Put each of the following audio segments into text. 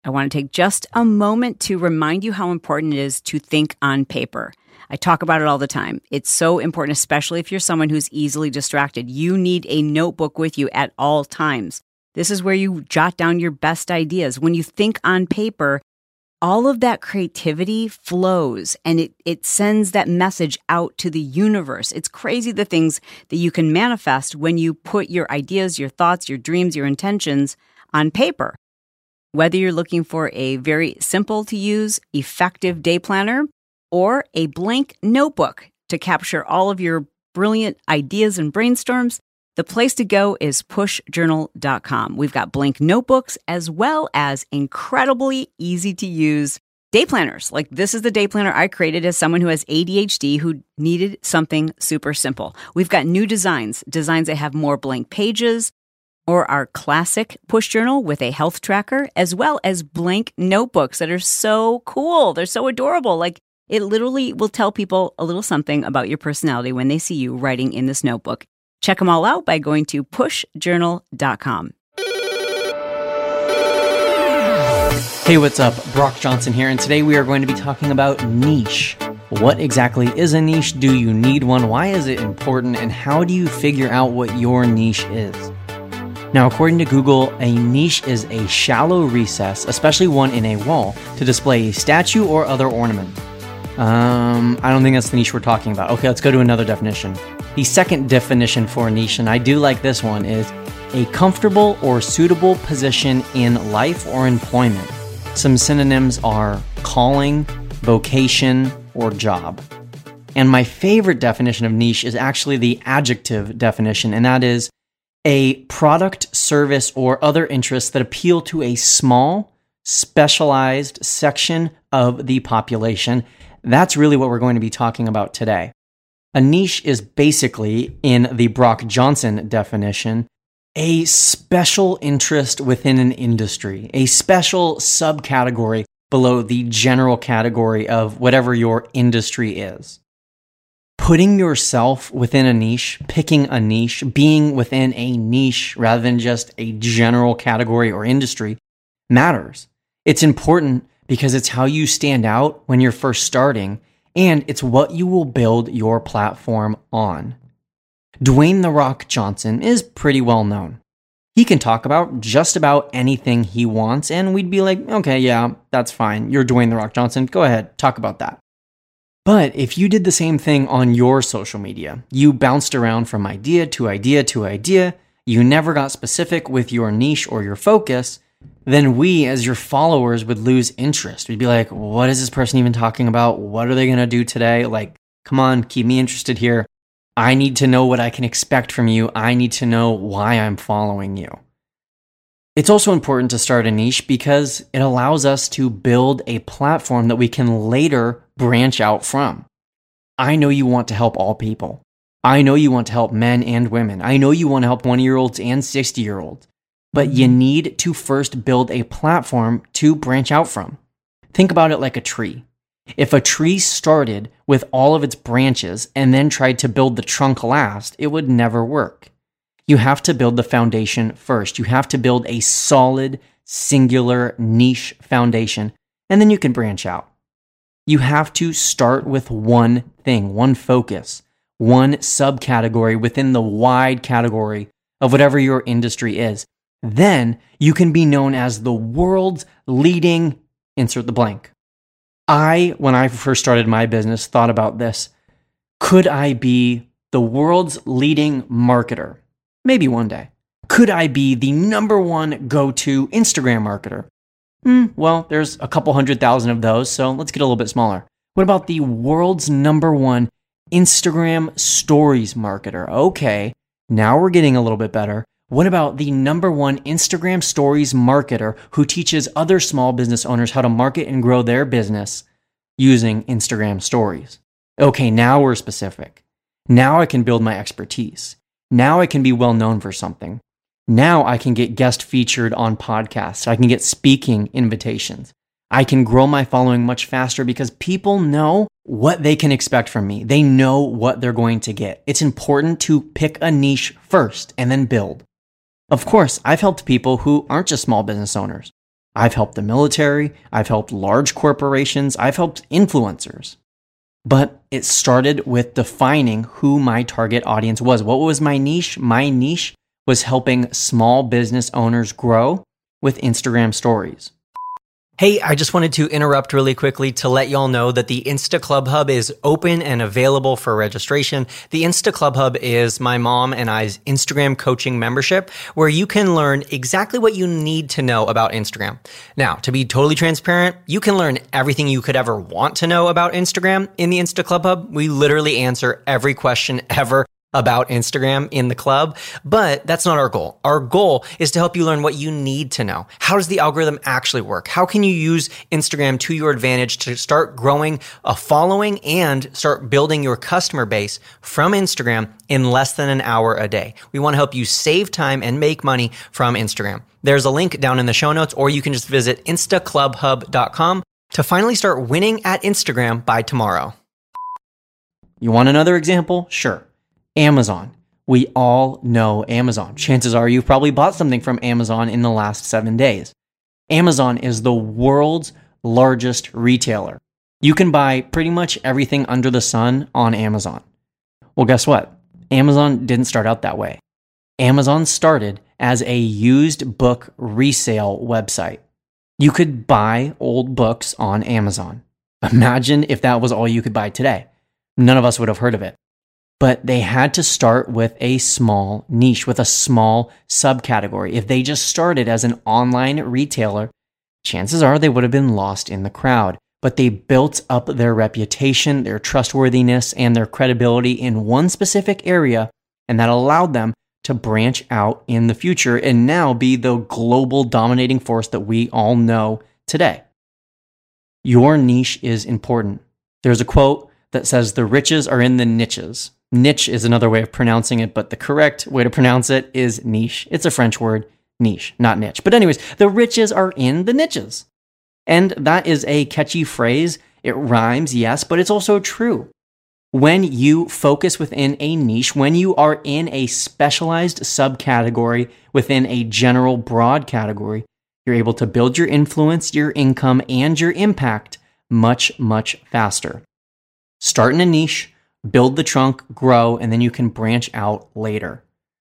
I want to take just a moment to remind you how important it is to think on paper. I talk about it all the time. It's so important, especially if you're someone who's easily distracted. You need a notebook with you at all times. This is where you jot down your best ideas. When you think on paper, all of that creativity flows and it sends that message out to the universe. It's crazy the things that you can manifest when you put your ideas, your thoughts, your dreams, your intentions on paper. Whether you're looking for a very simple to use, effective day planner or a blank notebook to capture all of your brilliant ideas and brainstorms, the place to go is pushjournal.com. We've got blank notebooks as well as incredibly easy to use day planners. Like this is the day planner I created as someone who has ADHD who needed something super simple. We've got new designs that have more blank pages, or our classic push journal with a health tracker, as well as blank notebooks that are so cool. They're so adorable. Like it literally will tell people a little something about your personality when they see you writing in this notebook. Check them all out by going to pushjournal.com. Hey, what's up? Brock Johnson here, and today we are going to be talking about niche. What exactly is a niche? Do you need one? Why is it important? And how do you figure out what your niche is? Now, according to Google, a niche is a shallow recess, especially one in a wall, to display a statue or other ornament. I don't think that's the niche we're talking about. Okay, let's go to another definition. The second definition for a niche, and I do like this one, is a comfortable or suitable position in life or employment. Some synonyms are calling, vocation, or job. And my favorite definition of niche is actually the adjective definition, and that is a product, service, or other interests that appeal to a small, specialized section of the population. That's really what we're going to be talking about today. A niche is basically, in the Brock Johnson definition, a special interest within an industry, a special subcategory below the general category of whatever your industry is. Putting yourself within a niche, picking a niche, being within a niche rather than just a general category or industry matters. It's important because it's how you stand out when you're first starting, and it's what you will build your platform on. Dwayne "The Rock" Johnson is pretty well known. He can talk about just about anything he wants, and we'd be like, okay, yeah, that's fine. You're Dwayne "The Rock" Johnson. Go ahead, talk about that. But if you did the same thing on your social media, you bounced around from idea to idea to idea, you never got specific with your niche or your focus, then we as your followers would lose interest. We'd be like, what is this person even talking about? What are they going to do today? Like, come on, keep me interested here. I need to know what I can expect from you. I need to know why I'm following you. It's also important to start a niche because it allows us to build a platform that we can later branch out from. I know you want to help all people. I know you want to help men and women. I know you want to help 20-year-olds and 60-year-olds. But you need to first build a platform to branch out from. Think about it like a tree. If a tree started with all of its branches and then tried to build the trunk last, it would never work. You have to build the foundation first. You have to build a solid, singular, niche foundation, and then you can branch out. You have to start with one thing, one focus, one subcategory within the wide category of whatever your industry is. Then you can be known as the world's leading, insert the blank. When I first started my business, thought about this. Could I be the world's leading marketer? Maybe one day. Could I be the number one go-to Instagram marketer? Well, there's a couple 100,000 of those, so let's get a little bit smaller. What about the world's number one Instagram stories marketer? Okay, now we're getting a little bit better. What about the number one Instagram stories marketer who teaches other small business owners how to market and grow their business using Instagram stories? Okay, now we're specific. Now I can build my expertise. Now I can be well known for something. Now I can get guest featured on podcasts. I can get speaking invitations. I can grow my following much faster because people know what they can expect from me. They know what they're going to get. It's important to pick a niche first and then build. Of course, I've helped people who aren't just small business owners. I've helped the military. I've helped large corporations. I've helped influencers. But it started with defining who my target audience was. What was my niche? My niche was helping small business owners grow with Instagram stories. Hey, I just wanted to interrupt really quickly to let y'all know that the Insta Club Hub is open and available for registration. The Insta Club Hub is my mom and I's Instagram coaching membership where you can learn exactly what you need to know about Instagram. Now, to be totally transparent, you can learn everything you could ever want to know about Instagram in the Insta Club Hub. We literally answer every question ever about Instagram in the club, but that's not our goal. Our goal is to help you learn what you need to know. How does the algorithm actually work? How can you use Instagram to your advantage to start growing a following and start building your customer base from Instagram in less than an hour a day? We want to help you save time and make money from Instagram. There's a link down in the show notes, or you can just visit instaclubhub.com to finally start winning at Instagram by tomorrow. You want another example? Sure. Amazon. We all know Amazon. Chances are you've probably bought something from Amazon in the last 7 days. Amazon is the world's largest retailer. You can buy pretty much everything under the sun on Amazon. Well, guess what? Amazon didn't start out that way. Amazon started as a used book resale website. You could buy old books on Amazon. Imagine if that was all you could buy today. None of us would have heard of it. But they had to start with a small niche, with a small subcategory. If they just started as an online retailer, chances are they would have been lost in the crowd. But they built up their reputation, their trustworthiness, and their credibility in one specific area, and that allowed them to branch out in the future and now be the global dominating force that we all know today. Your niche is important. There's a quote that says, "The riches are in the niches." Niche is another way of pronouncing it, but the correct way to pronounce it is niche. It's a French word, niche, not niche. But anyways, the riches are in the niches. And that is a catchy phrase. It rhymes, yes, but it's also true. When you focus within a niche, when you are in a specialized subcategory within a general broad category, you're able to build your influence, your income, and your impact much, much faster. Start in a niche, build the trunk, grow, and then you can branch out later.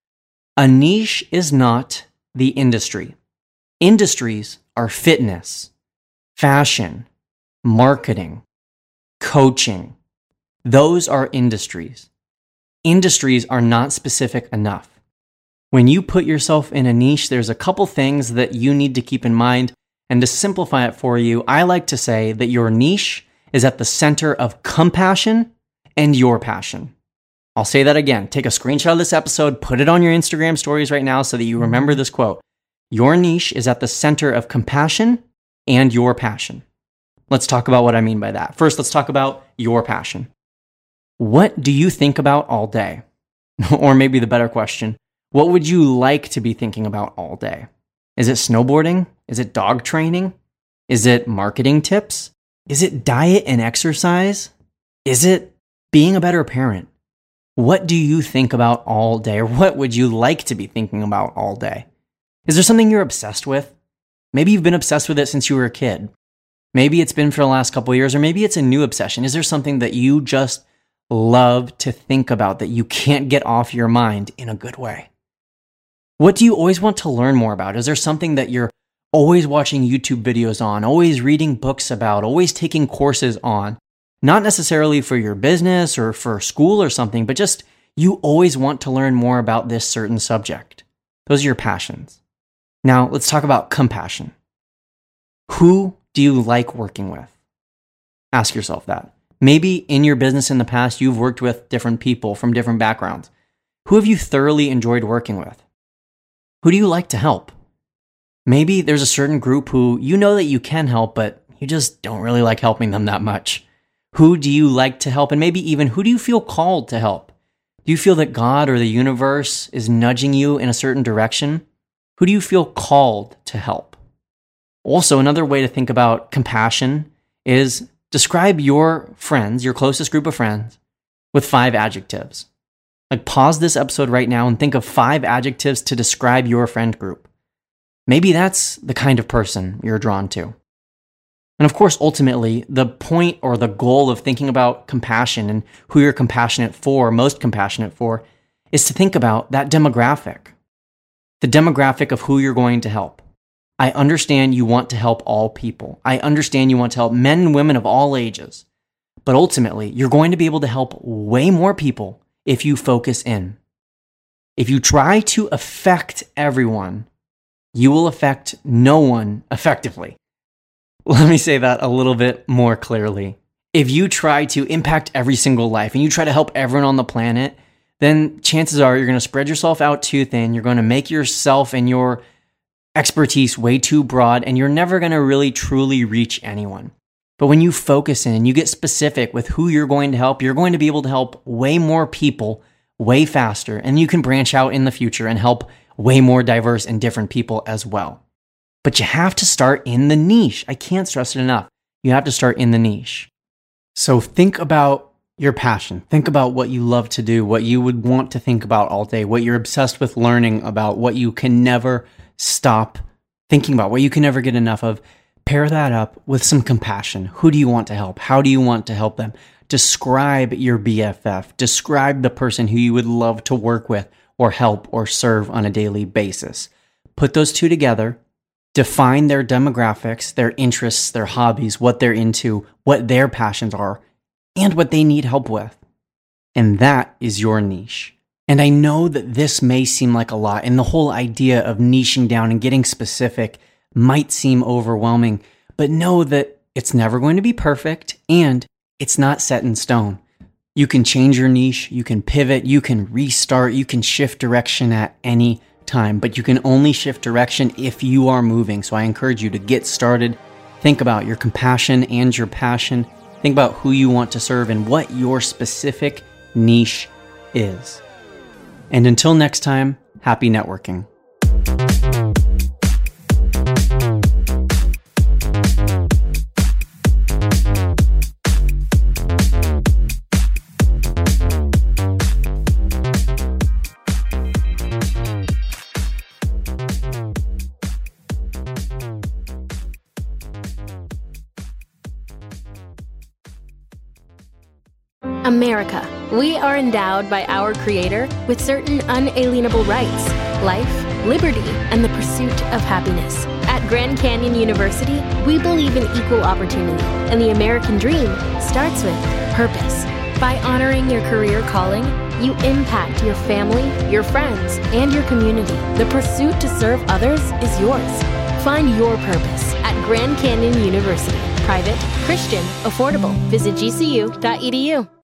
A niche is not the industry. Industries are fitness, fashion, marketing, coaching. Those are industries. Industries are not specific enough. When you put yourself in a niche, there's a couple things that you need to keep in mind. And to simplify it for you, I like to say that your niche is at the center of compassion and your passion. I'll say that again. Take a screenshot of this episode, put it on your Instagram stories right now so that you remember this quote. Your niche is at the center of compassion and your passion. Let's talk about what I mean by that. First, let's talk about your passion. What do you think about all day? Or maybe the better question, what would you like to be thinking about all day? Is it snowboarding? Is it dog training? Is it marketing tips? Is it diet and exercise? Is it being a better parent? What do you think about all day? Or what would you like to be thinking about all day? Is there something you're obsessed with? Maybe you've been obsessed with it since you were a kid. Maybe it's been for the last couple of years, or maybe it's a new obsession. Is there something that you just love to think about that you can't get off your mind in a good way? What do you always want to learn more about? Is there something that you're always watching YouTube videos on, always reading books about, always taking courses on? Not necessarily for your business or for school or something, but just you always want to learn more about this certain subject. Those are your passions. Now, let's talk about compassion. Who do you like working with? Ask yourself that. Maybe in your business in the past, you've worked with different people from different backgrounds. Who have you thoroughly enjoyed working with? Who do you like to help? Maybe there's a certain group who you know that you can help, but you just don't really like helping them that much. Who do you like to help? And maybe even who do you feel called to help? Do you feel that God or the universe is nudging you in a certain direction? Who do you feel called to help? Also, another way to think about compassion is describe your friends, your closest group of friends, with 5 adjectives. Like, pause this episode right now and think of 5 adjectives to describe your friend group. Maybe that's the kind of person you're drawn to. And of course, ultimately, the point or the goal of thinking about compassion and who you're compassionate for, most compassionate for, is to think about that demographic. The demographic of who you're going to help. I understand you want to help all people. I understand you want to help men and women of all ages. But ultimately, you're going to be able to help way more people if you focus in. If you try to affect everyone, you will affect no one effectively. Let me say that a little bit more clearly. If you try to impact every single life and you try to help everyone on the planet, then chances are you're going to spread yourself out too thin. You're going to make yourself and your expertise way too broad, and you're never going to really truly reach anyone. But when you focus in and you get specific with who you're going to help, you're going to be able to help way more people way faster, and you can branch out in the future and help way more diverse and different people as well. But you have to start in the niche. I can't stress it enough. You have to start in the niche. So think about your passion. Think about what you love to do, what you would want to think about all day, what you're obsessed with learning about, what you can never stop thinking about, what you can never get enough of. Pair that up with some compassion. Who do you want to help? How do you want to help them? Describe your BFF. Describe the person who you would love to work with or help or serve on a daily basis. Put those two together. Define their demographics, their interests, their hobbies, what they're into, what their passions are, and what they need help with. And that is your niche. And I know that this may seem like a lot, and the whole idea of niching down and getting specific might seem overwhelming, but know that it's never going to be perfect, and it's not set in stone. You can change your niche, you can pivot, you can restart, you can shift direction at any time, but you can only shift direction if you are moving. So I encourage you to get started. Think about your compassion and your passion. Think about who you want to serve and what your specific niche is. And until next time, happy networking. America. We are endowed by our Creator with certain unalienable rights: life, liberty, and the pursuit of happiness. At Grand Canyon University, we believe in equal opportunity, and the American dream starts with purpose. By honoring your career calling, you impact your family, your friends, and your community. The pursuit to serve others is yours. Find your purpose at Grand Canyon University. Private, Christian, affordable. Visit gcu.edu.